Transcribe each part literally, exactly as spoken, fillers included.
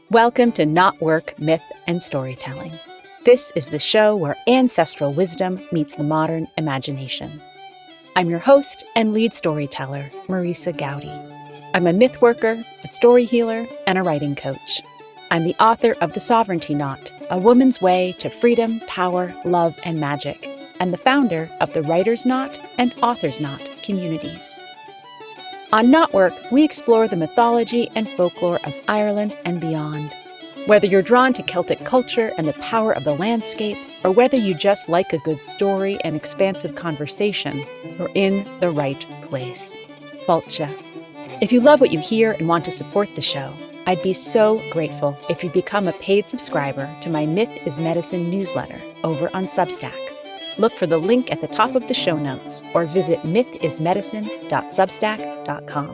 Welcome to Not Work, Myth, and Storytelling. This is the show where ancestral wisdom meets the modern imagination. I'm your host and lead storyteller, Marisa Gowdy. I'm a myth worker, a story healer, and a writing coach. I'm the author of The Sovereignty Knot, A Woman's Way to Freedom, Power, Love, and Magic, and the founder of the Writer's Knot and Author's Knot communities. On Not Work, we explore the mythology and folklore of Ireland and beyond. Whether you're drawn to Celtic culture and the power of the landscape, or whether you just like a good story and expansive conversation, you're in the right place. Fáilte. If you love what you hear and want to support the show, I'd be so grateful if you become a paid subscriber to my Myth is Medicine newsletter over on Substack. Look for the link at the top of the show notes or visit myth is medicine dot substack dot com.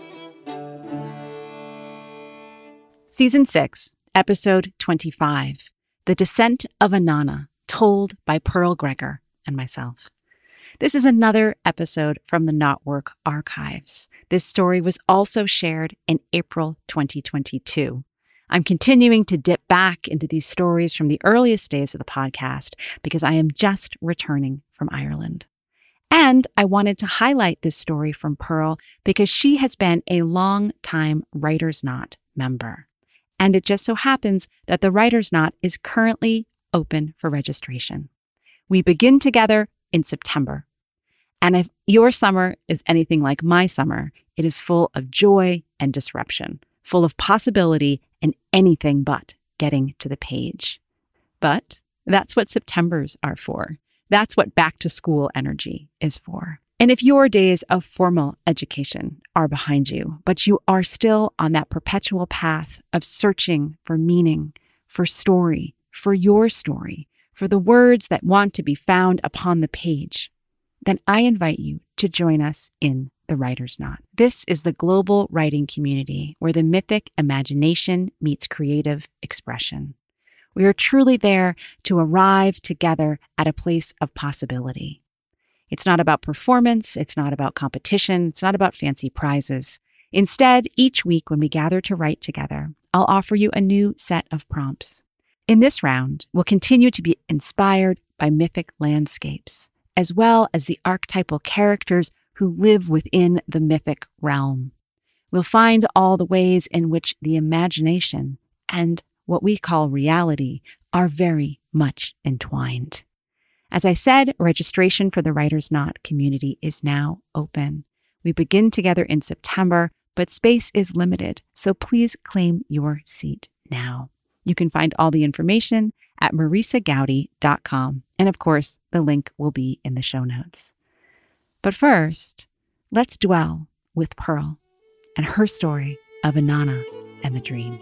Season six, Episode twenty-five, The Descent of Inanna, told by Pearl Gregor and myself. This is another episode from the Not Work archives. This story was also shared in April twenty twenty-two. I'm continuing to dip back into these stories from the earliest days of the podcast because I am just returning from Ireland. And I wanted to highlight this story from Pearl because she has been a long-time Writer's Knot member. And it just so happens that the Writer's Knot is currently open for registration. We begin together in September. And if your summer is anything like my summer, it is full of joy and disruption, full of possibility and anything but getting to the page. But that's what Septembers are for. That's what back to school energy is for. And if your days of formal education are behind you, but you are still on that perpetual path of searching for meaning, for story, for your story, for the words that want to be found upon the page, then I invite you to join us in the Writer's Knot. This is the global writing community where the mythic imagination meets creative expression. We are truly there to arrive together at a place of possibility. It's not about performance. It's not about competition. It's not about fancy prizes. Instead, each week when we gather to write together, I'll offer you a new set of prompts. In this round, we'll continue to be inspired by mythic landscapes, as well as the archetypal characters who live within the mythic realm. We'll find all the ways in which the imagination and what we call reality are very much entwined. As I said, registration for the Writer's Knot community is now open. We begin together in September, but space is limited, so please claim your seat now. You can find all the information at marisa gowdy dot com, and of course, the link will be in the show notes. But first, let's dwell with Pearl and her story of Inanna and the Dream.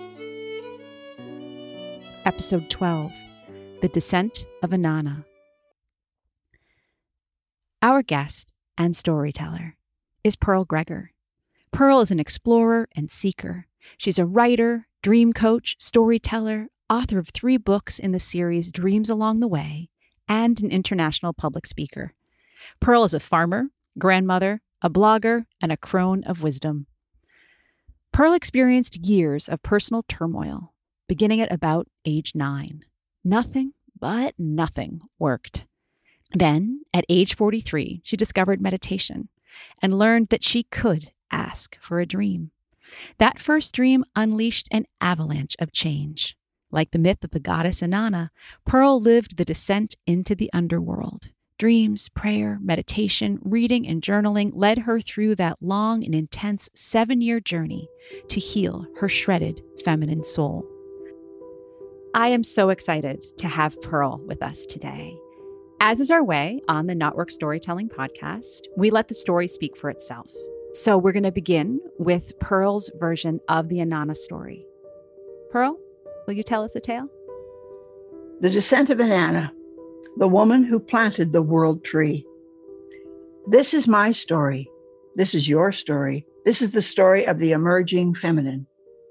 Episode twelve, The Descent of Inanna. Our guest and storyteller is Pearl Gregor. Pearl is an explorer and seeker. She's a writer, dream coach, storyteller, author of three books in the series Dreams Along the Way, and an international public speaker. Pearl is a farmer, grandmother, a blogger, and a crone of wisdom. Pearl experienced years of personal turmoil, beginning at about age nine. Nothing but nothing worked. Then, at age forty-three, she discovered meditation and learned that she could ask for a dream. That first dream unleashed an avalanche of change. Like the myth of the goddess Inanna, Pearl lived the descent into the underworld. Dreams, prayer, meditation, reading, and journaling led her through that long and intense seven-year journey to heal her shredded feminine soul. I am so excited to have Pearl with us today. As is our way on the Not Work Storytelling podcast, we let the story speak for itself. So we're going to begin with Pearl's version of the Inanna story. Pearl, will you tell us a tale? The Descent of Inanna, the woman who planted the world tree. This is my story. This is your story. This is the story of the emerging feminine.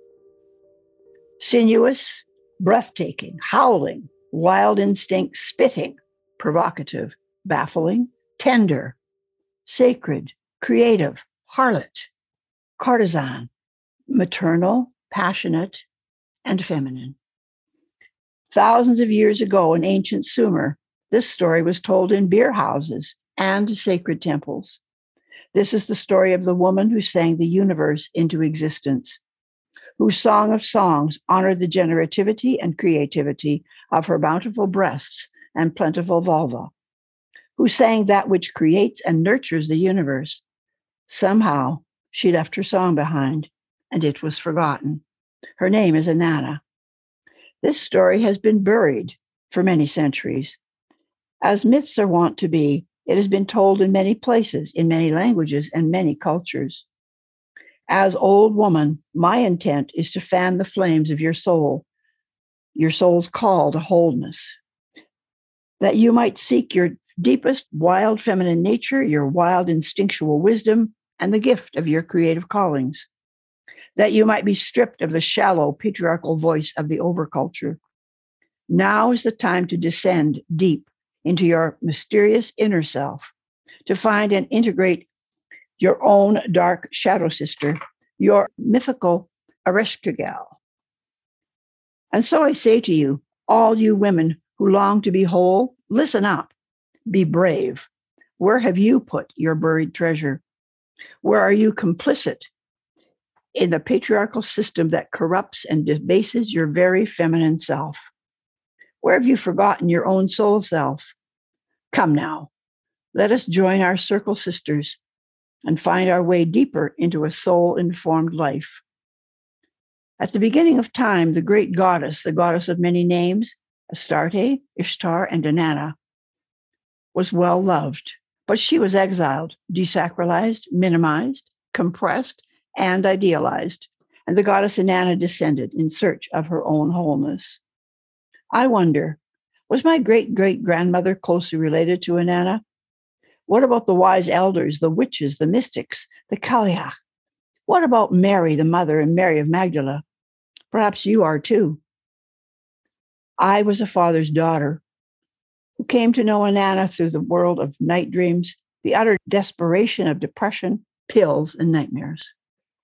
Sinuous, breathtaking, howling, wild instinct, spitting, provocative, baffling, tender, sacred, creative, harlot, courtesan, maternal, passionate, and feminine. Thousands of years ago in ancient Sumer, this story was told in beer houses and sacred temples. This is the story of the woman who sang the universe into existence, whose song of songs honored the generativity and creativity of her bountiful breasts and plentiful vulva, who sang that which creates and nurtures the universe. Somehow, she left her song behind, and it was forgotten. Her name is Inanna. This story has been buried for many centuries. As myths are wont to be, it has been told in many places, in many languages, and many cultures. As old woman, my intent is to fan the flames of your soul, your soul's call to wholeness, that you might seek your deepest wild feminine nature, your wild instinctual wisdom, and the gift of your creative callings, that you might be stripped of the shallow patriarchal voice of the overculture. Now is the time to descend deep into your mysterious inner self, to find and integrate your own dark shadow sister, your mythical Ereshkigal. And so I say to you, all you women who long to be whole, listen up, be brave. Where have you put your buried treasure? Where are you complicit in the patriarchal system that corrupts and debases your very feminine self? Where have you forgotten your own soul self? Come now, let us join our circle sisters and find our way deeper into a soul-informed life. At the beginning of time, the great goddess, the goddess of many names, Astarte, Ishtar, and Inanna, was well loved, but she was exiled, desacralized, minimized, compressed, and idealized, and the goddess Inanna descended in search of her own wholeness. I wonder, was my great-great-grandmother closely related to Inanna? What about the wise elders, the witches, the mystics, the Kaliach? What about Mary, the mother, and Mary of Magdala? Perhaps you are too. I was a father's daughter who came to know Inanna through the world of night dreams, the utter desperation of depression, pills, and nightmares.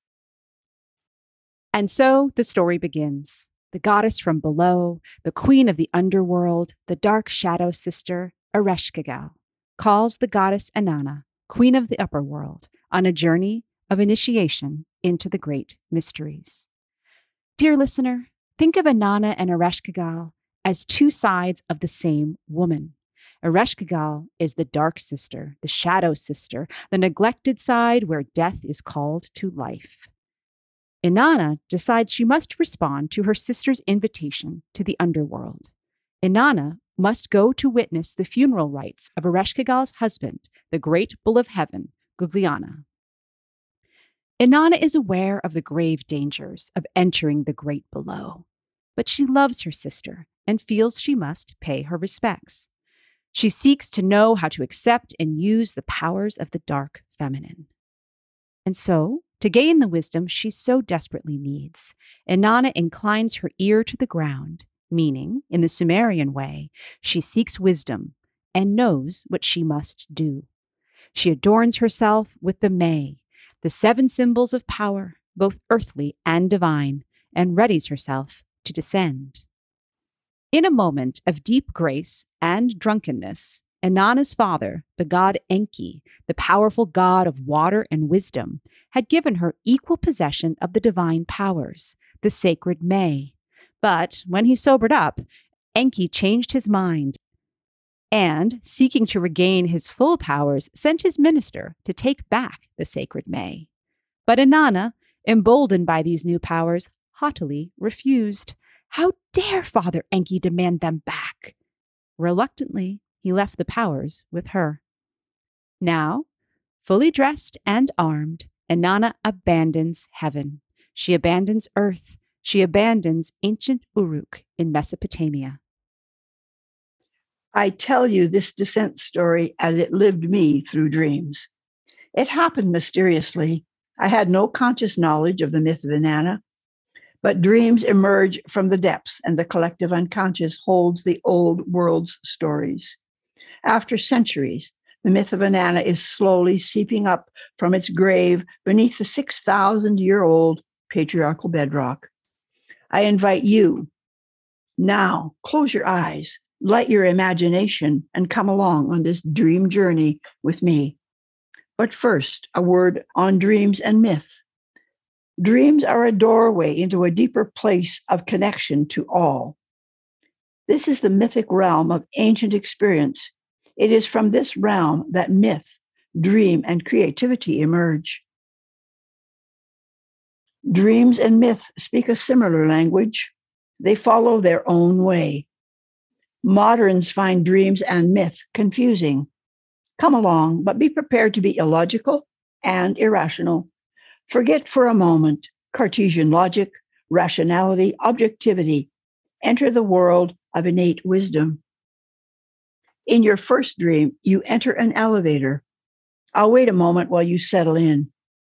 And so the story begins. The goddess from below, the queen of the underworld, the dark shadow sister, Ereshkigal, calls the goddess Inanna, queen of the upper world, on a journey of initiation into the great mysteries. Dear listener, think of Inanna and Ereshkigal as two sides of the same woman. Ereshkigal is the dark sister, the shadow sister, the neglected side where death is called to life. Inanna decides she must respond to her sister's invitation to the underworld. Inanna must go to witness the funeral rites of Ereshkigal's husband, the great bull of heaven, Gugliana. Inanna is aware of the grave dangers of entering the great below, but she loves her sister and feels she must pay her respects. She seeks to know how to accept and use the powers of the dark feminine. And so, to gain the wisdom she so desperately needs, Inanna inclines her ear to the ground, meaning, in the Sumerian way, she seeks wisdom and knows what she must do. She adorns herself with the May, the seven symbols of power, both earthly and divine, and readies herself to descend. In a moment of deep grace and drunkenness, Inanna's father, the god Enki, the powerful god of water and wisdom, had given her equal possession of the divine powers, the sacred May. But when he sobered up, Enki changed his mind and, seeking to regain his full powers, sent his minister to take back the sacred May. But Inanna, emboldened by these new powers, haughtily refused. How dare Father Enki demand them back? Reluctantly, he left the powers with her. Now, fully dressed and armed, Inanna abandons heaven. She abandons earth. She abandons ancient Uruk in Mesopotamia. I tell you this descent story as it lived me through dreams. It happened mysteriously. I had no conscious knowledge of the myth of Inanna, but dreams emerge from the depths, and the collective unconscious holds the old world's stories. After centuries, the myth of Inanna is slowly seeping up from its grave beneath the six thousand year old patriarchal bedrock. I invite you now, close your eyes, light your imagination, and come along on this dream journey with me. But first, a word on dreams and myth. Dreams are a doorway into a deeper place of connection to all. This is the mythic realm of ancient experience. It is from this realm that myth, dream, and creativity emerge. Dreams and myth speak a similar language. They follow their own way. Moderns find dreams and myth confusing. Come along, but be prepared to be illogical and irrational. Forget for a moment Cartesian logic, rationality, objectivity. Enter the world of innate wisdom. In your first dream, you enter an elevator. I'll wait a moment while you settle in.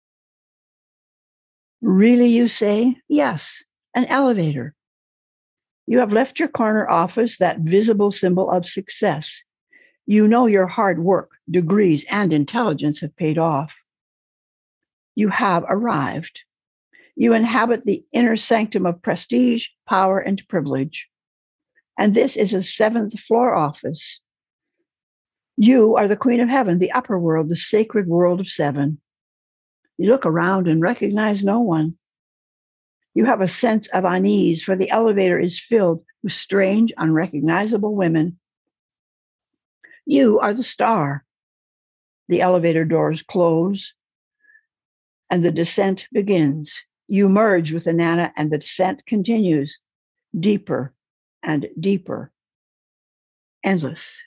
Really, you say? Yes, an elevator. You have left your corner office, that visible symbol of success. You know your hard work, degrees, and intelligence have paid off. You have arrived. You inhabit the inner sanctum of prestige, power, and privilege. And this is a seventh floor office. You are the Queen of Heaven, the upper world, the sacred world of seven. You look around and recognize no one. You have a sense of unease, for the elevator is filled with strange, unrecognizable women. You are the star. The elevator doors close, and the descent begins. You merge with Inanna, and the descent continues, deeper and deeper, endless.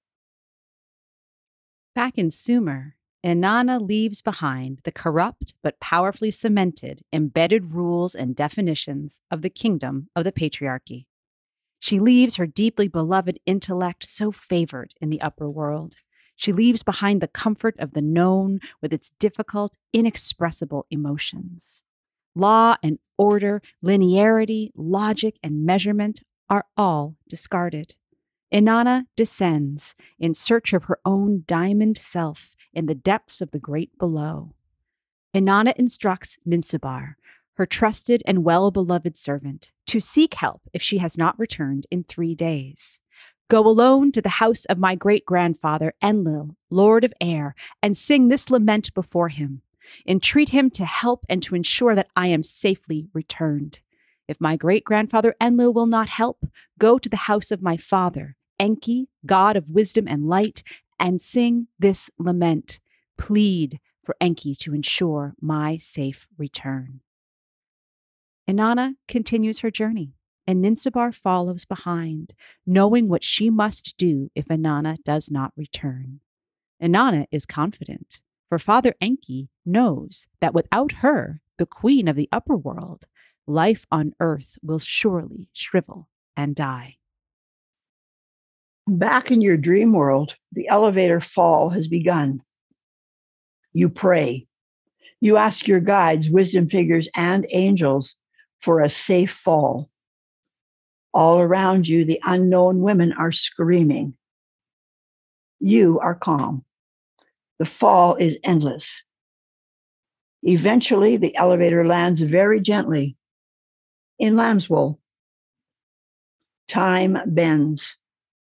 Back in Sumer, Inanna leaves behind the corrupt but powerfully cemented, embedded rules and definitions of the kingdom of the patriarchy. She leaves her deeply beloved intellect so favored in the upper world. She leaves behind the comfort of the known with its difficult, inexpressible emotions. Law and order, linearity, logic, and measurement are all discarded. Inanna descends in search of her own diamond self in the depths of the great below. Inanna instructs Ninsubar, her trusted and well-beloved servant, to seek help if she has not returned in three days. Go alone to the house of my great-grandfather Enlil, Lord of Air, and sing this lament before him. Entreat him to help and to ensure that I am safely returned. If my great-grandfather Enlil will not help, go to the house of my father, Enki, god of wisdom and light, and sing this lament. Plead for Enki to ensure my safe return. Inanna continues her journey, and Ninsubar follows behind, knowing what she must do if Inanna does not return. Inanna is confident, for Father Enki knows that without her, the queen of the upper world, life on earth will surely shrivel and die. Back in your dream world, the elevator fall has begun. You pray. You ask your guides, wisdom figures, and angels for a safe fall. All around you, the unknown women are screaming. You are calm. The fall is endless. Eventually, the elevator lands very gently in Lambswool. Time bends.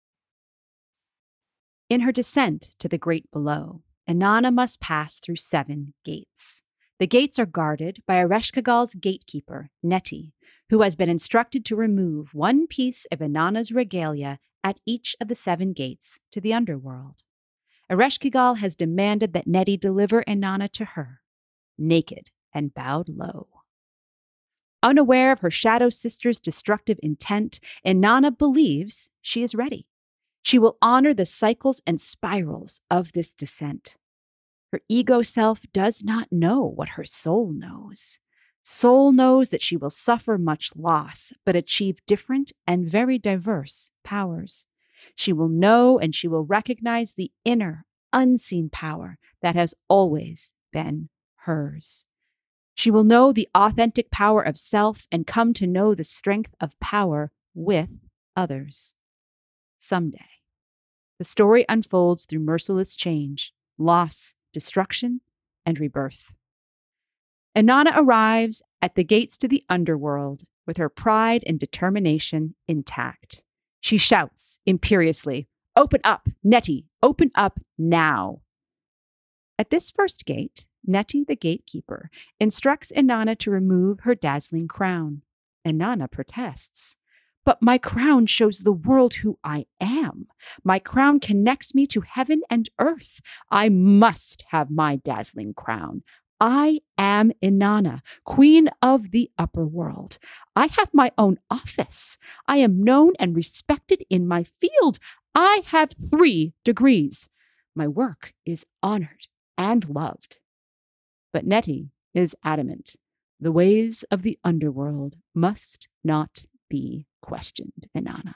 In her descent to the great below, Inanna must pass through seven gates. The gates are guarded by Ereshkigal's gatekeeper, Neti, who has been instructed to remove one piece of Inanna's regalia at each of the seven gates to the underworld. Ereshkigal has demanded that Neti deliver Inanna to her, naked and bowed low. Unaware of her shadow sister's destructive intent, Inanna believes she is ready. She will honor the cycles and spirals of this descent. Her ego self does not know what her soul knows. Soul knows that she will suffer much loss, but achieve different and very diverse powers. She will know and she will recognize the inner, unseen power that has always been hers. She will know the authentic power of self and come to know the strength of power with others. Someday, the story unfolds through merciless change, loss, destruction, and rebirth. Inanna arrives at the gates to the underworld with her pride and determination intact. She shouts imperiously, "Open up, Nettie, open up now." At this first gate, Nettie, the gatekeeper, instructs Inanna to remove her dazzling crown. Inanna protests. "But my crown shows the world who I am. My crown connects me to heaven and earth. I must have my dazzling crown. I am Inanna, queen of the upper world. I have my own office. I am known and respected in my field. I have three degrees. My work is honored and loved." But Nettie is adamant. The ways of the underworld must not be questioned, Inanna.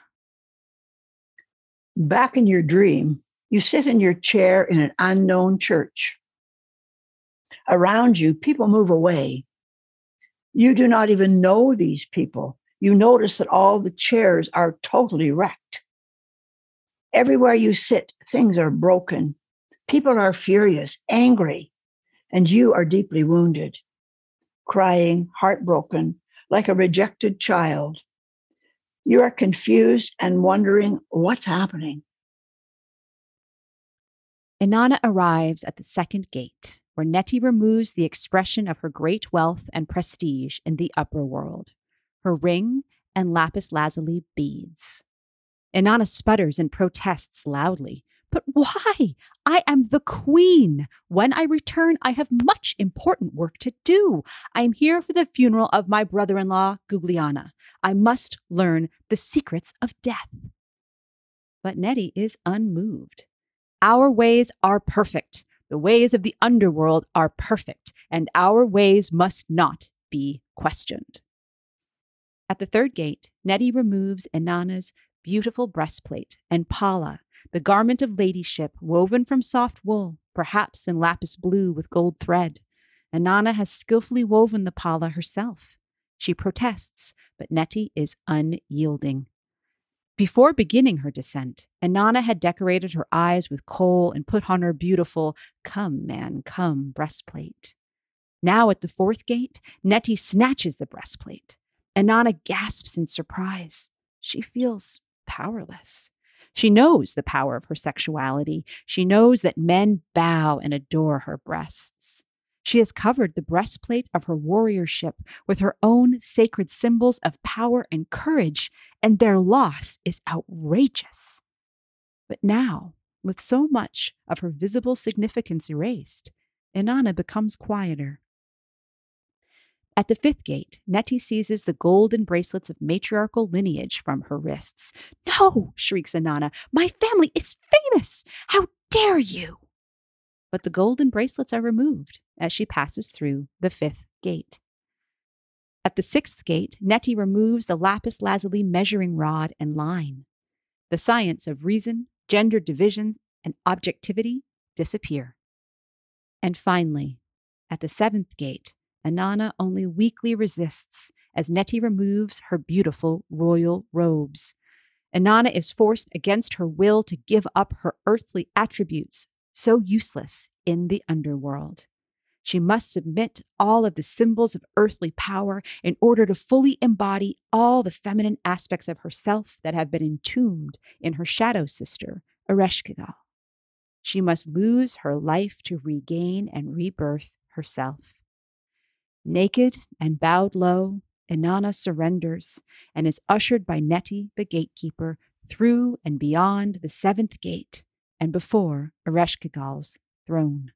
Back in your dream, you sit in your chair in an unknown church. Around you, people move away. You do not even know these people. You notice that all the chairs are totally wrecked. Everywhere you sit, things are broken. People are furious, angry, and you are deeply wounded, crying, heartbroken, like a rejected child. You are confused and wondering what's happening. Inanna arrives at the second gate, where Nettie removes the expression of her great wealth and prestige in the upper world, her ring and lapis lazuli beads. Inanna sputters and protests loudly. "But why? I am the queen. When I return, I have much important work to do. I am here for the funeral of my brother-in-law, Gugliana. I must learn the secrets of death." But Nettie is unmoved. "Our ways are perfect. The ways of the underworld are perfect, and our ways must not be questioned." At the third gate, Nettie removes Inanna's beautiful breastplate and palla, the garment of ladyship woven from soft wool, perhaps in lapis blue with gold thread. Inanna has skillfully woven the palla herself. She protests, but Nettie is unyielding. Before beginning her descent, Inanna had decorated her eyes with kohl and put on her beautiful "Come, man, come" breastplate. Now at the fourth gate, Nettie snatches the breastplate. Inanna gasps in surprise. She feels powerless. She knows the power of her sexuality. She knows that men bow and adore her breasts. She has covered the breastplate of her warriorship with her own sacred symbols of power and courage, and their loss is outrageous. But now, with so much of her visible significance erased, Inanna becomes quieter. At the fifth gate, Nettie seizes the golden bracelets of matriarchal lineage from her wrists. "No!" shrieks Inanna. "My family is famous! How dare you!" But the golden bracelets are removed as she passes through the fifth gate. At the sixth gate, Nettie removes the lapis lazuli measuring rod and line. The science of reason, gender divisions, and objectivity disappear. And finally, at the seventh gate, Inanna only weakly resists as Nettie removes her beautiful royal robes. Inanna is forced against her will to give up her earthly attributes, so useless in the underworld. She must submit all of the symbols of earthly power in order to fully embody all the feminine aspects of herself that have been entombed in her shadow sister, Ereshkigal. She must lose her life to regain and rebirth herself. Naked and bowed low, Inanna surrenders and is ushered by Nettie, the gatekeeper, through and beyond the seventh gate and before Ereshkigal's throne.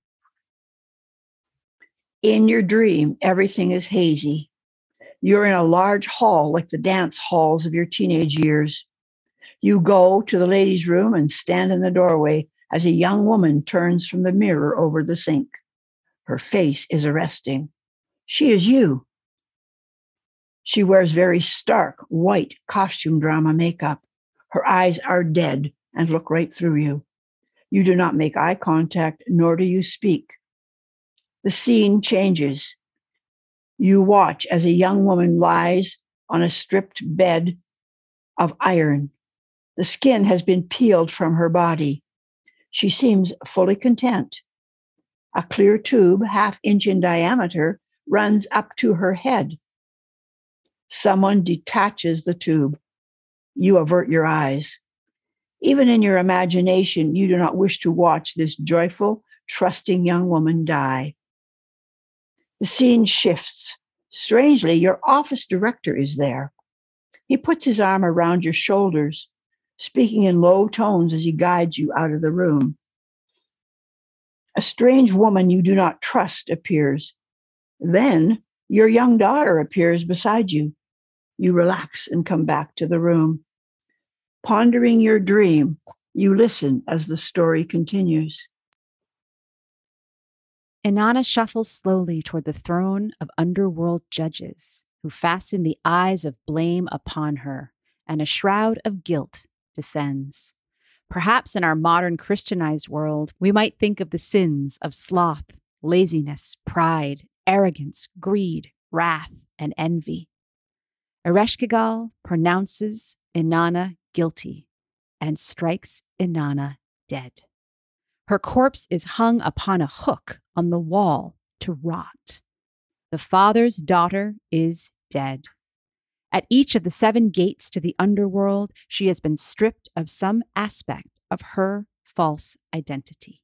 In your dream, everything is hazy. You're in a large hall like the dance halls of your teenage years. You go to the ladies' room and stand in the doorway as a young woman turns from the mirror over the sink. Her face is arresting. She is you. She wears very stark, white costume drama makeup. Her eyes are dead and look right through you. You do not make eye contact, nor do you speak. The scene changes. You watch as a young woman lies on a stripped bed of iron. The skin has been peeled from her body. She seems fully content. A clear tube, half inch in diameter, runs up to her head. Someone detaches the tube. You avert your eyes. Even in your imagination, you do not wish to watch this joyful, trusting young woman die. The scene shifts. Strangely, your office director is there. He puts his arm around your shoulders, speaking in low tones as he guides you out of the room. A strange woman you do not trust appears. Then your young daughter appears beside you. You relax and come back to the room. Pondering your dream, you listen as the story continues. Inanna shuffles slowly toward the throne of underworld judges who fasten the eyes of blame upon her, and a shroud of guilt descends. Perhaps in our modern Christianized world, we might think of the sins of sloth, laziness, pride, arrogance, greed, wrath, and envy. Ereshkigal pronounces Inanna guilty and strikes Inanna dead. Her corpse is hung upon a hook on the wall to rot. The father's daughter is dead. At each of the seven gates to the underworld, she has been stripped of some aspect of her false identity.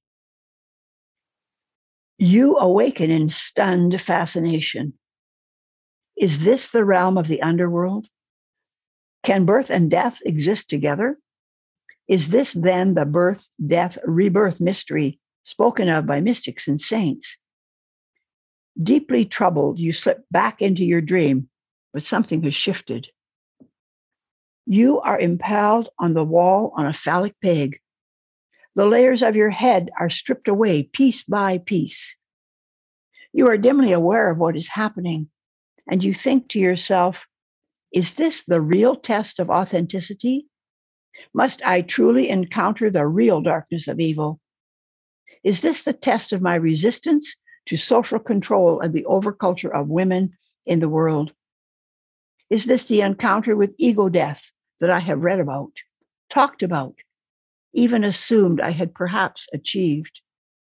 You awaken in stunned fascination. Is this the realm of the underworld? Can birth and death exist together? Is this then the birth, death, rebirth mystery spoken of by mystics and saints? Deeply troubled, you slip back into your dream, but something has shifted. You are impaled on the wall on a phallic peg. The layers of your head are stripped away piece by piece. You are dimly aware of what is happening, and you think to yourself, is this the real test of authenticity? Must I truly encounter the real darkness of evil? Is this the test of my resistance to social control and the overculture of women in the world? Is this the encounter with ego death that I have read about, talked about, even assumed I had perhaps achieved?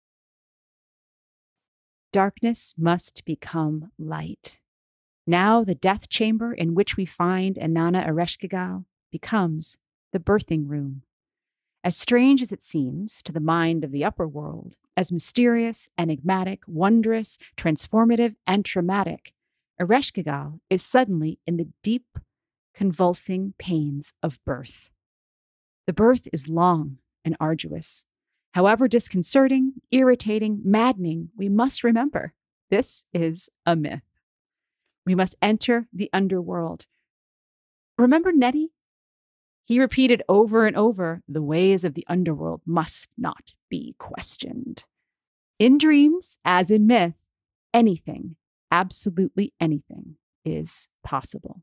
Darkness must become light. Now the death chamber in which we find Inanna Ereshkigal becomes the birthing room. As strange as it seems to the mind of the upper world, as mysterious, enigmatic, wondrous, transformative, and traumatic, Ereshkigal is suddenly in the deep, convulsing pains of birth. The birth is long and arduous. However disconcerting, irritating, maddening, we must remember, this is a myth. We must enter the underworld. Remember Nettie? He repeated over and over, the ways of the underworld must not be questioned. In dreams, as in myth, anything, absolutely anything, is possible.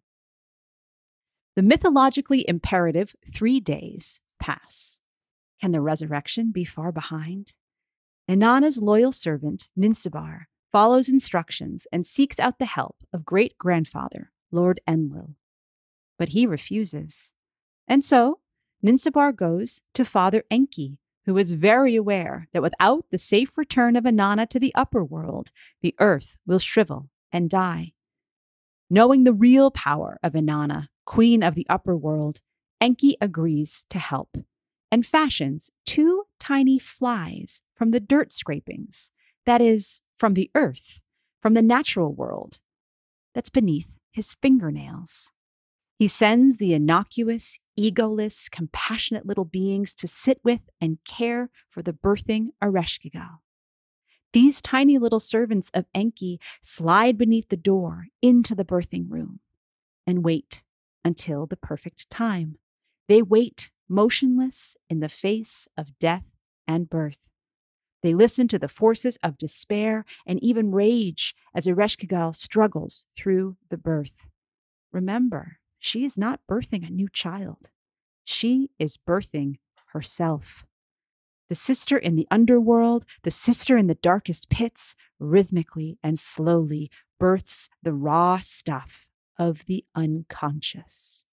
The mythologically imperative three days pass. Can the resurrection be far behind? Inanna's loyal servant, Ninsibar, follows instructions and seeks out the help of great-grandfather, Lord Enlil. But he refuses. And so, Ninsibar goes to Father Enki, who is very aware that without the safe return of Inanna to the upper world, the earth will shrivel and die. Knowing the real power of Inanna, queen of the upper world, Enki agrees to help and fashions two tiny flies from the dirt scrapings, that is, from the earth, from the natural world, that's beneath his fingernails. He sends the innocuous, egoless, compassionate little beings to sit with and care for the birthing Ereshkigal. These tiny little servants of Enki slide beneath the door into the birthing room and wait until the perfect time. They wait motionless in the face of death and birth. They listen to the forces of despair and even rage as Ereshkigal struggles through the birth. Remember, she is not birthing a new child. She is birthing herself. The sister in the underworld, the sister in the darkest pits, rhythmically and slowly births the raw stuff of the unconscious.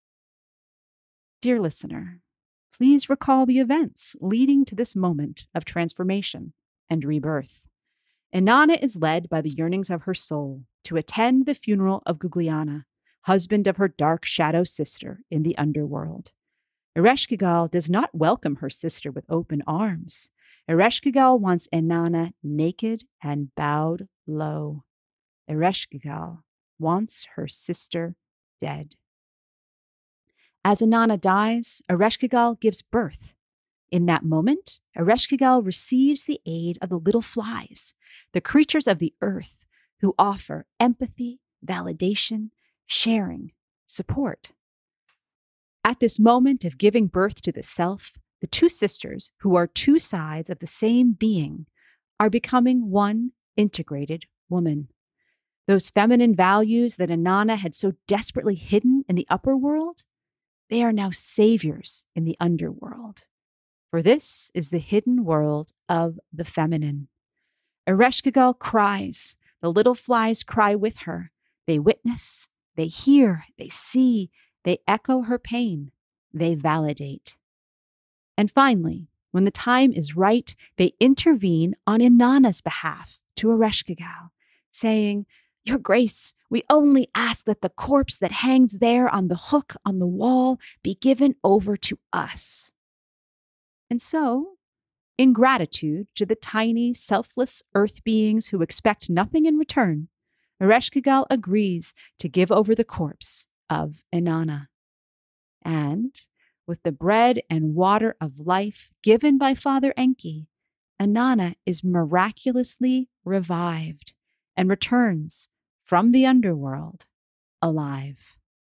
Dear listener, please recall the events leading to this moment of transformation and rebirth. Inanna is led by the yearnings of her soul to attend the funeral of Gugliana, husband of her dark shadow sister in the underworld. Ereshkigal does not welcome her sister with open arms. Ereshkigal wants Inanna naked and bowed low. Ereshkigal wants her sister dead. As Inanna dies, Ereshkigal gives birth. In that moment, Ereshkigal receives the aid of the little flies, the creatures of the earth who offer empathy, validation, sharing, support. At this moment of giving birth to the self, the two sisters, who are two sides of the same being, are becoming one integrated woman. Those feminine values that Inanna had so desperately hidden in the upper world, they are now saviors in the underworld. For this is the hidden world of the feminine. Ereshkigal cries. The little flies cry with her. They witness, they hear, they see, they echo her pain, they validate. And finally, when the time is right, they intervene on Inanna's behalf to Ereshkigal, saying, "Your Grace, we only ask that the corpse that hangs there on the hook on the wall be given over to us." And so, in gratitude to the tiny, selfless earth beings who expect nothing in return, Ereshkigal agrees to give over the corpse of Inanna. And with the bread and water of life given by Father Enki, Inanna is miraculously revived and returns from the underworld alive.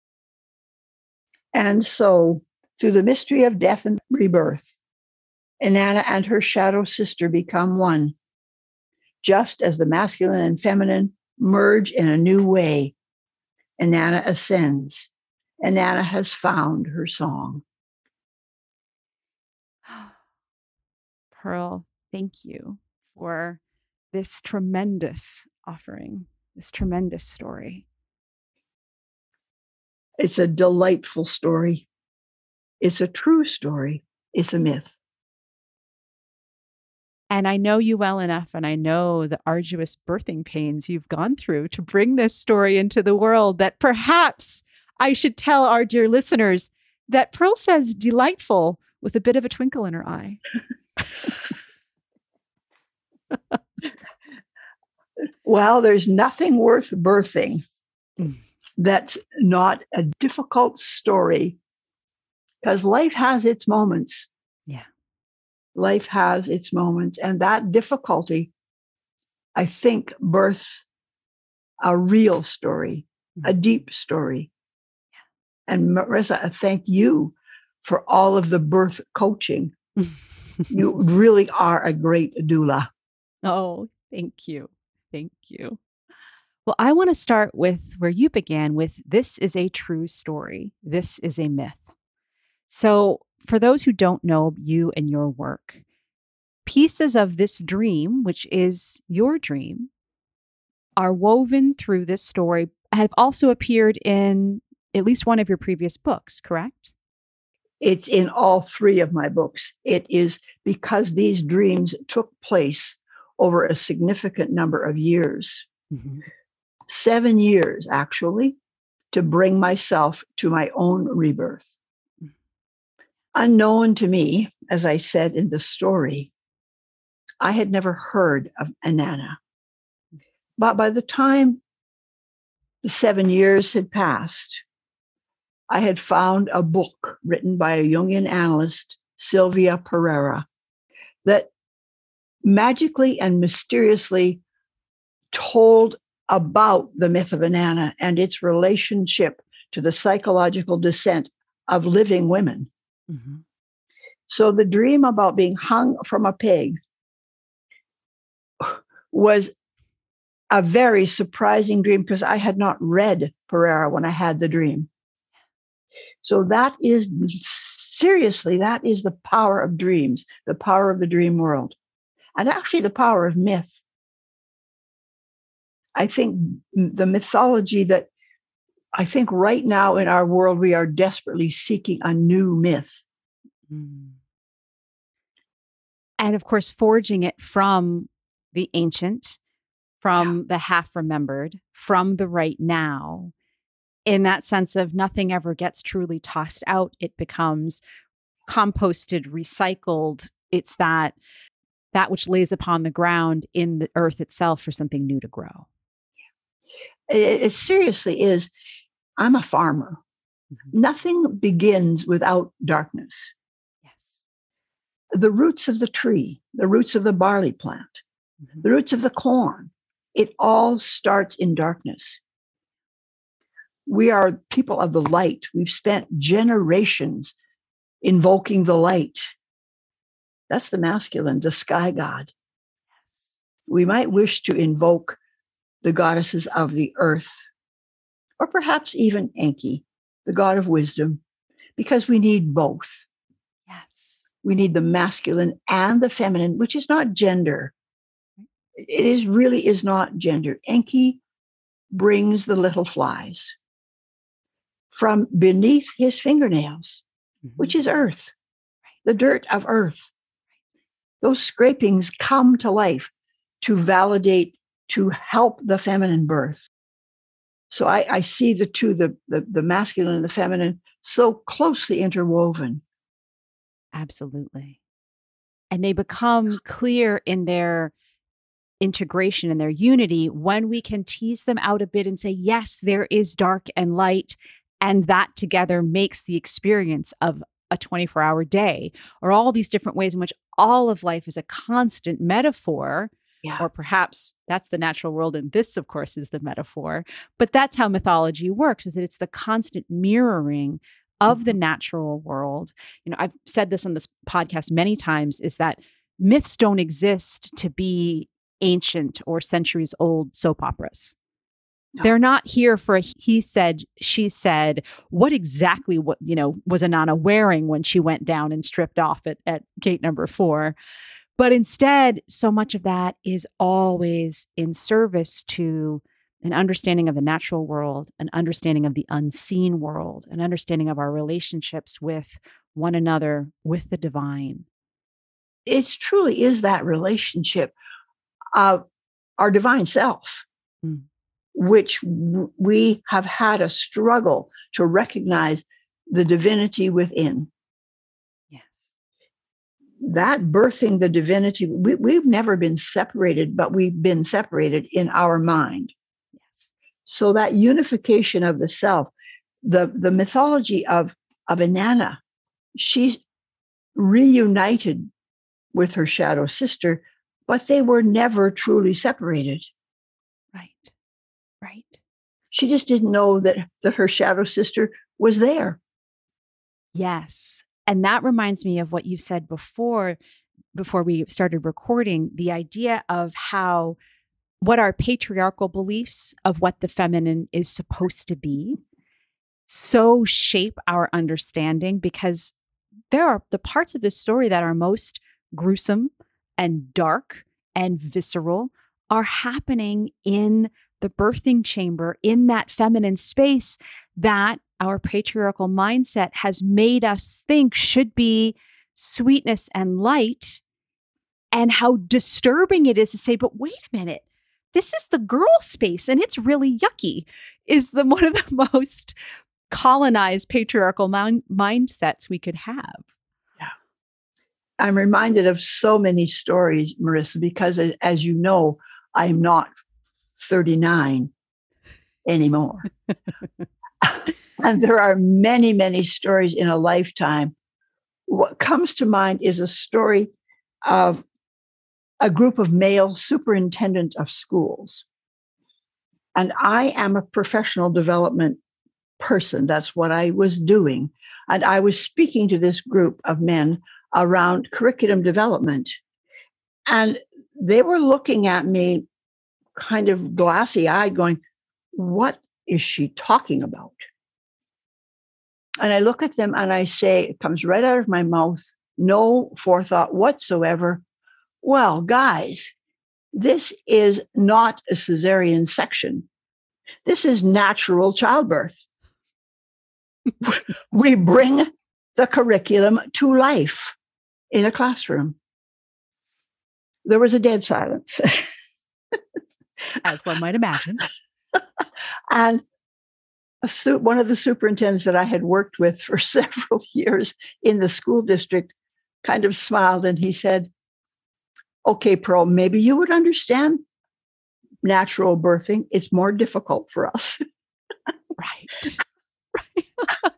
And so, through the mystery of death and rebirth, Inanna and her shadow sister become one, just as the masculine and feminine merge in a new way. Inanna ascends. Inanna has found her song. Pearl, thank you for this tremendous offering, this tremendous story. It's a delightful story. It's a true story. It's a myth. And I know you well enough, and I know the arduous birthing pains you've gone through to bring this story into the world, that perhaps I should tell our dear listeners that Pearl says delightful with a bit of a twinkle in her eye. Well, there's nothing worth birthing that's not a difficult story, because life has its moments. Yeah. Life has its moments. And that difficulty, I think, births a real story, mm-hmm. a deep story. Yeah. And Marissa, I thank you for all of the birth coaching. You really are a great doula. Oh, thank you. Thank you. Well, I want to start with where you began with, this is a true story. This is a myth. So for those who don't know you and your work, pieces of this dream, which is your dream, are woven through this story, have also appeared in at least one of your previous books, correct? It's in all three of my books. It is because these dreams took place over a significant number of years. Mm-hmm. Seven years, actually, to bring myself to my own rebirth. Unknown to me, as I said in the story, I had never heard of Inanna. But by the time the seven years had passed, I had found a book written by a Jungian analyst, Sylvia Pereira, that magically and mysteriously told about the myth of Inanna and its relationship to the psychological descent of living women. Mm-hmm. So the dream about being hung from a peg was a very surprising dream, because I had not read Pereira when I had the dream. So that is, seriously, that is the power of dreams, the power of the dream world, and actually the power of myth. I think the mythology that I think right now in our world, we are desperately seeking a new myth. Mm. And of course, forging it from the ancient, from yeah. the half remembered, from the right now. in that sense of nothing ever gets truly tossed out. It becomes composted, recycled. It's that that which lays upon the ground in the earth itself for something new to grow. It, it seriously is. I'm a farmer. Mm-hmm. Nothing begins without darkness. Yes. The roots of the tree, the roots of the barley plant, mm-hmm. the roots of the corn, it all starts in darkness. We are people of the light. We've spent generations invoking the light. That's the masculine, the sky god. We might wish to invoke the goddesses of the earth, or perhaps even Enki, the god of wisdom, because we need both. Yes. We need the masculine and the feminine, which is not gender. It is really is not gender. Enki brings the little flies from beneath his fingernails, mm-hmm. which is earth, right. the dirt of earth. Those scrapings come to life to validate, to help the feminine birth. So I, I see the two, the, the, the masculine and the feminine, so closely interwoven. Absolutely. And they become clear in their integration and their unity when we can tease them out a bit and say, yes, there is dark and light, and that together makes the experience of a twenty-four hour day, or all these different ways in which all of life is a constant metaphor. Yeah. Or perhaps that's the natural world, and this, of course, is the metaphor. But that's how mythology works, is that it's the constant mirroring of mm-hmm. the natural world. You know, I've said this on this podcast many times, is that myths don't exist to be ancient or centuries old soap operas. No. They're not here for a he said, she said, what exactly what, you know, was Inanna wearing when she went down and stripped off at, at gate number four. But instead, so much of that is always in service to an understanding of the natural world, an understanding of the unseen world, an understanding of our relationships with one another, with the divine. It truly is that relationship of our divine self, mm. which w- we have had a struggle to recognize the divinity within. That birthing the divinity, we, we've never been separated, but we've been separated in our mind. Yes. So that unification of the self, the, the mythology of, of Inanna, she's reunited with her shadow sister, but they were never truly separated. Right, right. She just didn't know that, that her shadow sister was there. Yes. And that reminds me of what you said before, before we started recording, the idea of how, what our patriarchal beliefs of what the feminine is supposed to be so shape our understanding, because there are the parts of this story that are most gruesome and dark and visceral are happening in the birthing chamber, in that feminine space that our patriarchal mindset has made us think should be sweetness and light, and how disturbing it is to say, but wait a minute, this is the girl space and it's really yucky, is the one of the most colonized patriarchal mind- mindsets we could have. Yeah. I'm reminded of so many stories, Marissa, because as you know, I'm not thirty-nine anymore. And there are many, many stories in a lifetime. What comes to mind is a story of a group of male superintendents of schools. And I am a professional development person. That's what I was doing. And I was speaking to this group of men around curriculum development. And they were looking at me kind of glassy-eyed going, what is she talking about? And I look at them and I say, it comes right out of my mouth, no forethought whatsoever. Well, guys, this is not a cesarean section. This is natural childbirth. We bring the curriculum to life in a classroom. There was a dead silence. As one might imagine. And a su- one of the superintendents that I had worked with for several years in the school district kind of smiled and he said, okay, Pearl, maybe you would understand natural birthing. It's more difficult for us. Right. Right.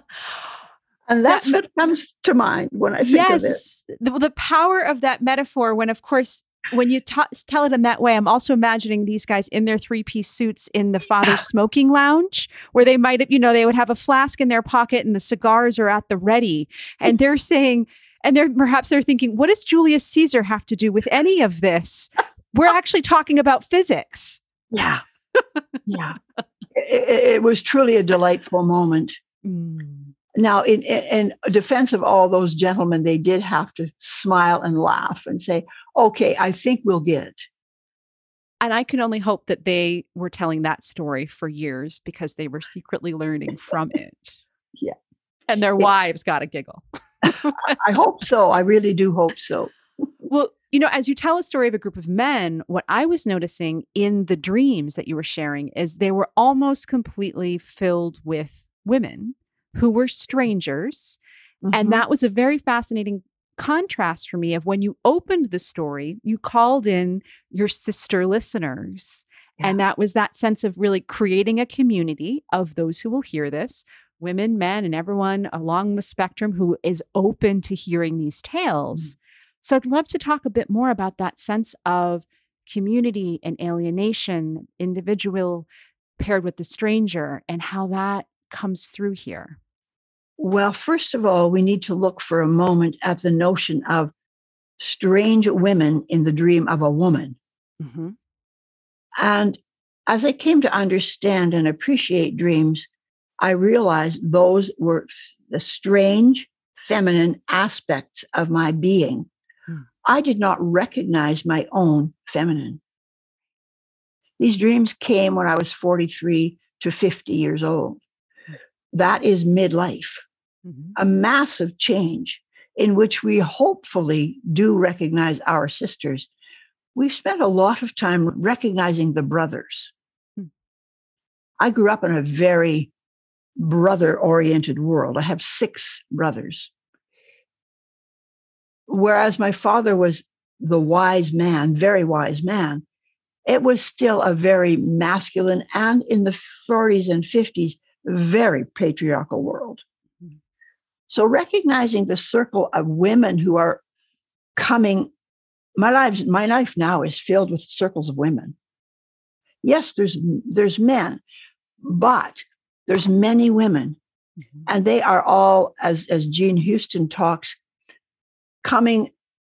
And that's that, what comes to mind when I think yes, of it. The, the power of that metaphor when, of course, when you ta- tell it in that way, I'm also imagining these guys in their three-piece suits in the father's smoking lounge where they might have, you know, they would have a flask in their pocket and the cigars are at the ready. And they're saying, and they're perhaps they're thinking, what does Julius Caesar have to do with any of this? We're actually talking about physics. Yeah. Yeah. It, it was truly a delightful moment. Mm. Now, in, in defense of all those gentlemen, they did have to smile and laugh and say, okay, I think we'll get it. And I can only hope that they were telling that story for years because they were secretly learning from it. Yeah. And their yeah. wives got a giggle. I hope so. I really do hope so. Well, you know, as you tell a story of a group of men, what I was noticing in the dreams that you were sharing is they were almost completely filled with women who were strangers. Mm-hmm. And that was a very fascinating contrast for me of when you opened the story, you called in your sister listeners. Yeah. And that was that sense of really creating a community of those who will hear this, women, men, and everyone along the spectrum who is open to hearing these tales. Mm-hmm. So I'd love to talk a bit more about that sense of community and alienation, individual paired with the stranger, and how that comes through here. Well, first of all, we need to look for a moment at the notion of strange women in the dream of a woman. Mm-hmm. And as I came to understand and appreciate dreams, I realized those were the strange feminine aspects of my being. Mm. I did not recognize my own feminine. These dreams came when I was forty-three to fifty years old. That is midlife, mm-hmm. a massive change in which we hopefully do recognize our sisters. We've spent a lot of time recognizing the brothers. Mm. I grew up in a very brother-oriented world. I have six brothers. Whereas my father was the wise man, very wise man, it was still a very masculine and in the forties and fifties, very patriarchal world. Mm-hmm. So recognizing the circle of women who are coming, my life, my life now is filled with circles of women. Yes, there's there's men, but there's many women, mm-hmm. and they are all, as as Jean Houston talks, coming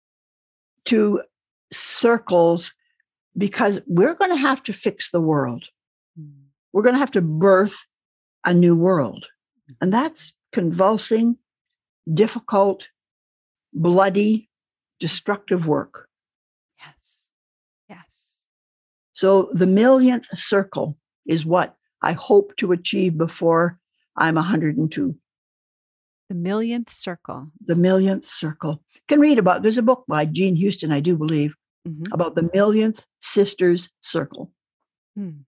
to circles because we're going to have to fix the world. Mm-hmm. We're going to have to birth a new world. And that's convulsing, difficult, bloody, destructive work. Yes. Yes. So the millionth circle is what I hope to achieve before I'm one hundred two. The millionth circle. The millionth circle. You can read about, there's a book by Jean Houston, I do believe, mm-hmm. about the millionth sisters circle. Hmm.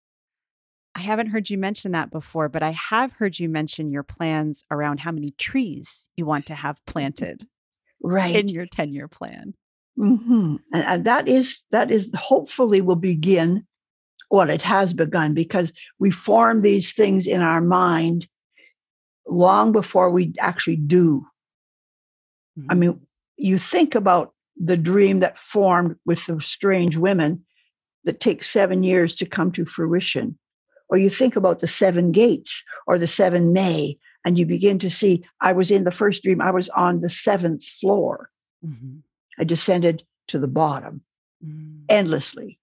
I haven't heard you mention that before, but I have heard you mention your plans around how many trees you want to have planted right. in your ten-year plan. Mm-hmm. And, and that is, that is hopefully will begin, well, it has begun because we form these things in our mind long before we actually do. Mm-hmm. I mean, you think about the dream that formed with the strange women that takes seven years to come to fruition. Or you think about the seven gates or the seven May, and you begin to see, I was in the first dream, I was on the seventh floor. Mm-hmm. I descended to the bottom mm. endlessly.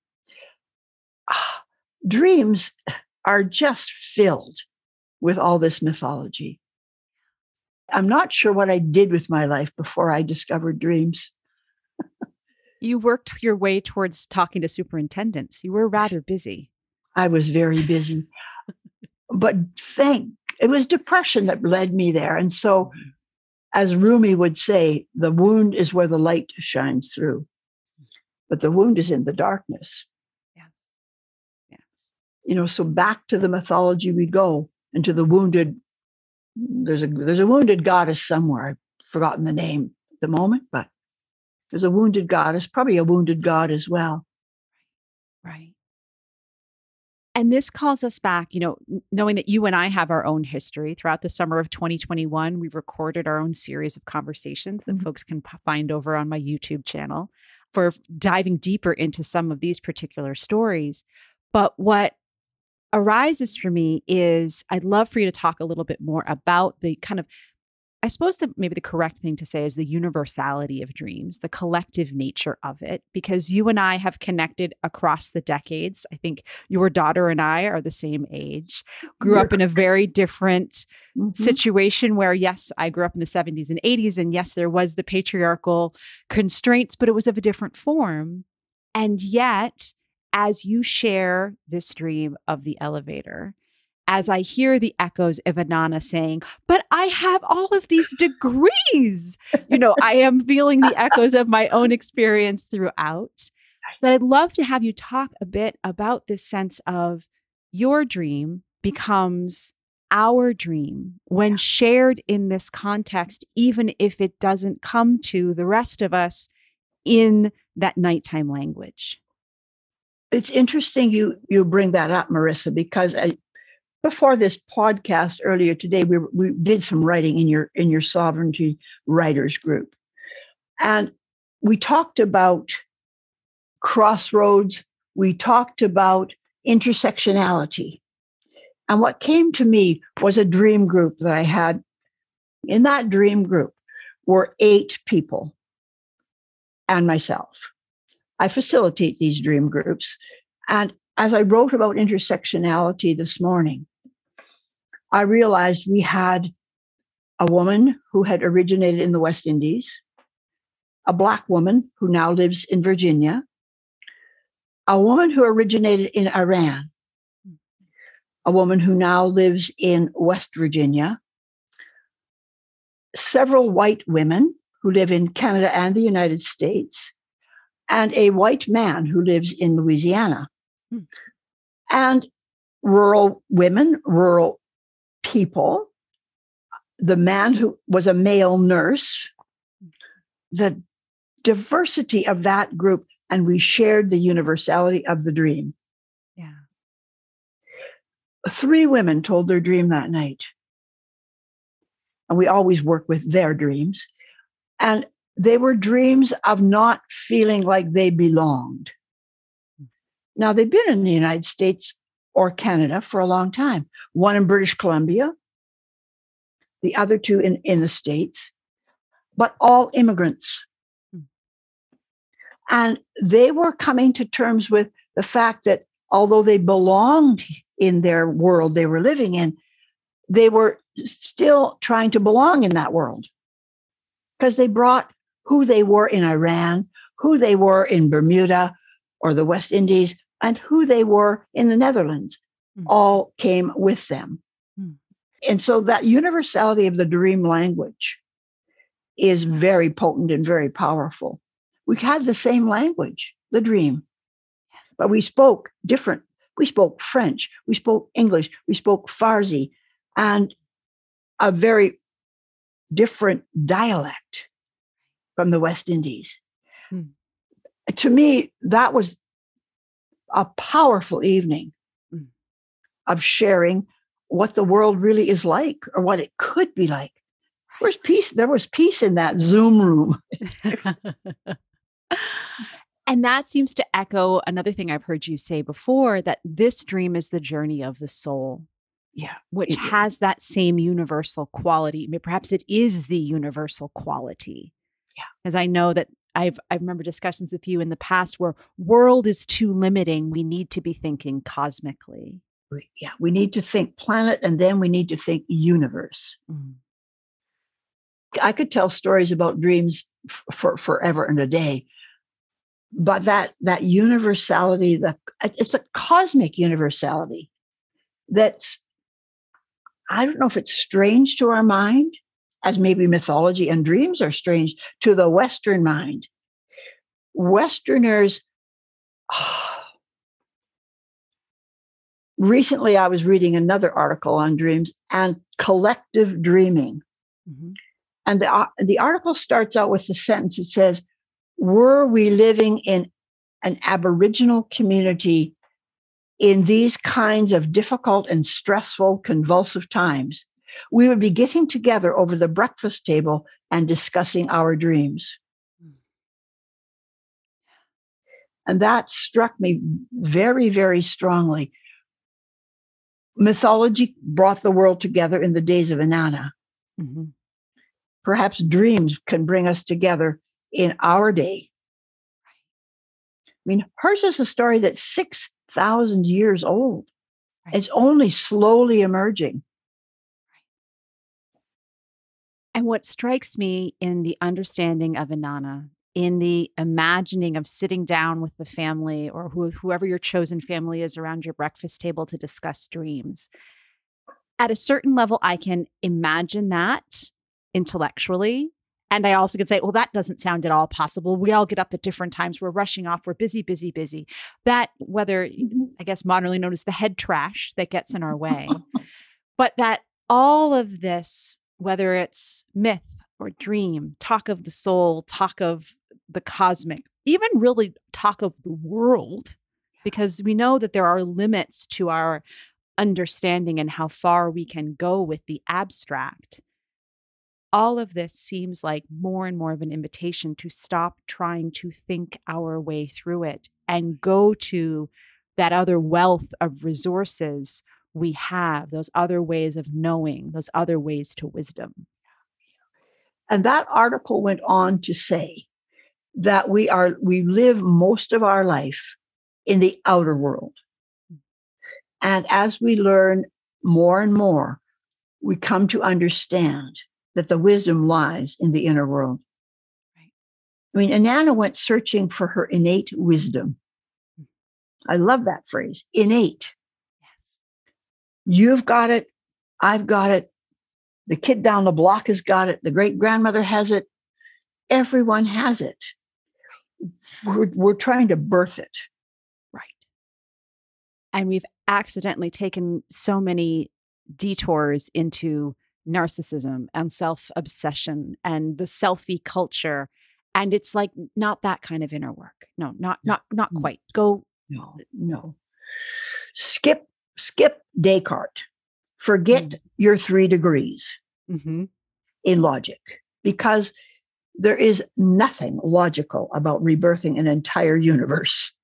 Ah, dreams are just filled with all this mythology. I'm not sure what I did with my life before I discovered dreams. You worked your way towards talking to superintendents. You were rather busy. I was very busy, but thank, it was depression that led me there. And so, as Rumi would say, the wound is where the light shines through, but the wound is in the darkness. Yes. Yes. You know, so back to the mythology we go. and to the wounded. There's a there's a wounded goddess somewhere. I've forgotten the name at the moment, but there's a wounded goddess, probably a wounded god as well. Right. And this calls us back, you know, knowing that you and I have our own history. Throughout the summer of twenty twenty-one, we've recorded our own series of conversations that mm-hmm. folks can p- find over on my YouTube channel for diving deeper into some of these particular stories. But what arises for me is I'd love for you to talk a little bit more about the kind of, I suppose that maybe the correct thing to say is the universality of dreams, the collective nature of it, because you and I have connected across the decades. I think your daughter and I are the same age, grew up in a very different mm-hmm. situation where, yes, I grew up in the seventies and eighties, and yes, there was the patriarchal constraints, but it was of a different form. And yet, as you share this dream of the elevator, as I hear the echoes of Inanna saying, but I have all of these degrees, you know, I am feeling the echoes of my own experience throughout. But I'd love to have you talk a bit about this sense of your dream becomes our dream when shared in this context, even if it doesn't come to the rest of us in that nighttime language. It's interesting you you bring that up, Marissa, because I, before this podcast earlier today, we we did some writing in your in your Sovereignty Writers group, and we talked about crossroads. We talked about intersectionality, and what came to me was a dream group that I had. In that dream group were eight people and myself. I facilitate these dream groups. And as I wrote about intersectionality this morning, I realized we had a woman who had originated in the West Indies, a Black woman who now lives in Virginia, a woman who originated in Iran, a woman who now lives in West Virginia, several white women who live in Canada and the United States, and a white man who lives in Louisiana. Hmm. And rural women, rural people, the man who was a male nurse, the diversity of that group, and we shared the universality of the dream. Yeah. Three women told their dream that night. And we always work with their dreams. And they were dreams of not feeling like they belonged. Now, they've been in the United States or Canada for a long time. One in British Columbia, the other two in, in the States, but all immigrants. And they were coming to terms with the fact that although they belonged in their world they were living in, they were still trying to belong in that world because they brought who they were in Iran, who they were in Bermuda or the West Indies, and who they were in the Netherlands, mm. all came with them. Mm. And so that universality of the dream language is very potent and very powerful. We had the same language, the dream, but we spoke different. We spoke French, we spoke English, we spoke Farsi, and a very different dialect from the West Indies. Hmm. To me, that was a powerful evening hmm. of sharing what the world really is like or what it could be like. There was peace, there was peace in that Zoom room. And that seems to echo another thing I've heard you say before, that this dream is the journey of the soul. Yeah. Which has that same universal quality. I mean, perhaps it is the universal quality. Yeah. Because I know that I've I remember discussions with you in the past where world is too limiting. We need to be thinking cosmically. We, yeah. We need to think planet, and then we need to think universe. Mm. I could tell stories about dreams f- for forever and a day. But that that universality, the it's a cosmic universality that's, I don't know if it's strange to our mind, as maybe mythology and dreams are strange to the Western mind. Westerners, oh, recently I was reading another article on dreams and collective dreaming. Mm-hmm. And the, uh, the article starts out with the sentence. It says, were we living in an Aboriginal community in these kinds of difficult and stressful, convulsive times, we would be getting together over the breakfast table and discussing our dreams. And that struck me very, very strongly. Mythology brought the world together in the days of Inanna. Mm-hmm. Perhaps dreams can bring us together in our day. I mean, hers is a story that's six thousand years old. Right. It's only slowly emerging. And what strikes me in the understanding of Inanna, in the imagining of sitting down with the family or who, whoever your chosen family is around your breakfast table to discuss dreams, at a certain level, I can imagine that intellectually. And I also could say, well, that doesn't sound at all possible. We all get up at different times. We're rushing off. We're busy, busy, busy. That, whether, I guess, modernly known as the head trash that gets in our way. But that all of this, whether it's myth or dream, talk of the soul, talk of the cosmic, even really talk of the world, because we know that there are limits to our understanding and how far we can go with the abstract. All of this seems like more and more of an invitation to stop trying to think our way through it and go to that other wealth of resources we have, those other ways of knowing, those other ways to wisdom. And that article went on to say that we are we live most of our life in the outer world. And as we learn more and more, we come to understand that the wisdom lies in the inner world. Right. I mean, Inanna went searching for her innate wisdom. I love that phrase, innate. Yes. You've got it. I've got it. The kid down the block has got it. The great-grandmother has it. Everyone has it. We're, we're trying to birth it. Right. And we've accidentally taken so many detours into narcissism and self-obsession and the selfie culture. And it's like not that kind of inner work. No, not not not no. quite. Go. No, no. Skip, skip Descartes. Forget mm. your three degrees mm-hmm. in logic, because there is nothing logical about rebirthing an entire universe.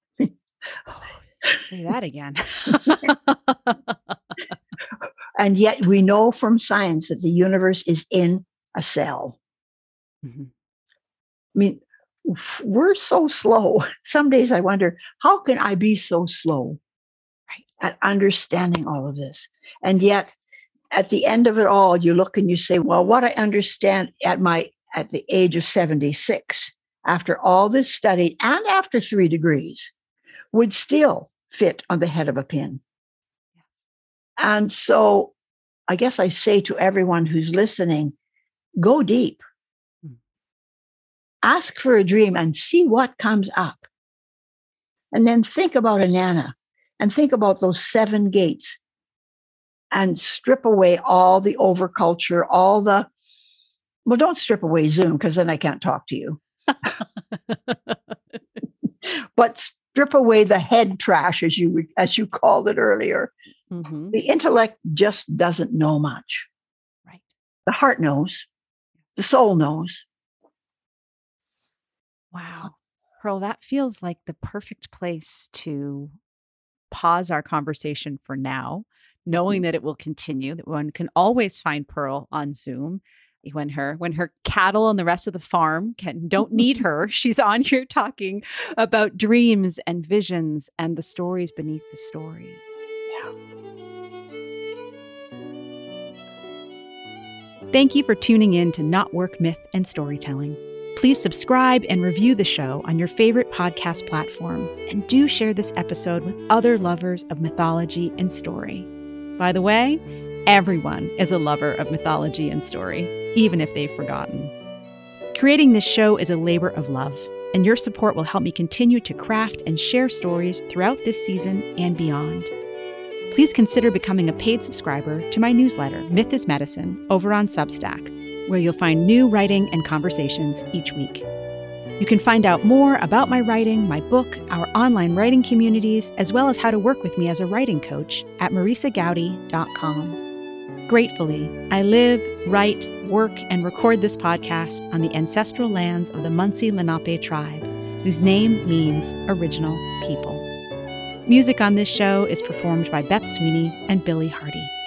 Say that again. And yet we know from science that the universe is in a cell. Mm-hmm. I mean, we're so slow. Some days I wonder, how can I be so slow right. at understanding all of this? And yet at the end of it all, you look and you say, well, what I understand at my at the age of seventy-six, after all this study and after three degrees, would still fit on the head of a pin. And so I guess I say to everyone who's listening, go deep. Hmm. Ask for a dream and see what comes up. And then think about Inanna and think about those seven gates and strip away all the overculture, all the, well, don't strip away Zoom because then I can't talk to you. But strip away the head trash, as you as you called it earlier. Mm-hmm. The intellect just doesn't know much. Right. The heart knows. The soul knows. Wow. Pearl, that feels like the perfect place to pause our conversation for now, knowing that it will continue, that one can always find Pearl on Zoom. When her when her cattle and the rest of the farm can don't need her, she's on here talking about dreams and visions and the stories beneath the story. Yeah. Thank you for tuning in to Not Work, Myth, and Storytelling. Please subscribe and review the show on your favorite podcast platform, and do share this episode with other lovers of mythology and story. By the way, everyone is a lover of mythology and story, even if they've forgotten. Creating this show is a labor of love, and your support will help me continue to craft and share stories throughout this season and beyond. please consider becoming a paid subscriber to my newsletter, Myth is Medicine, over on Substack, where you'll find new writing and conversations each week. You can find out more about my writing, my book, our online writing communities, as well as how to work with me as a writing coach at marisa gowdy dot com. Gratefully, I live, write, work, and record this podcast on the ancestral lands of the Munsee Lenape tribe, whose name means original people. Music on this show is performed by Beth Sweeney and Billy Hardy.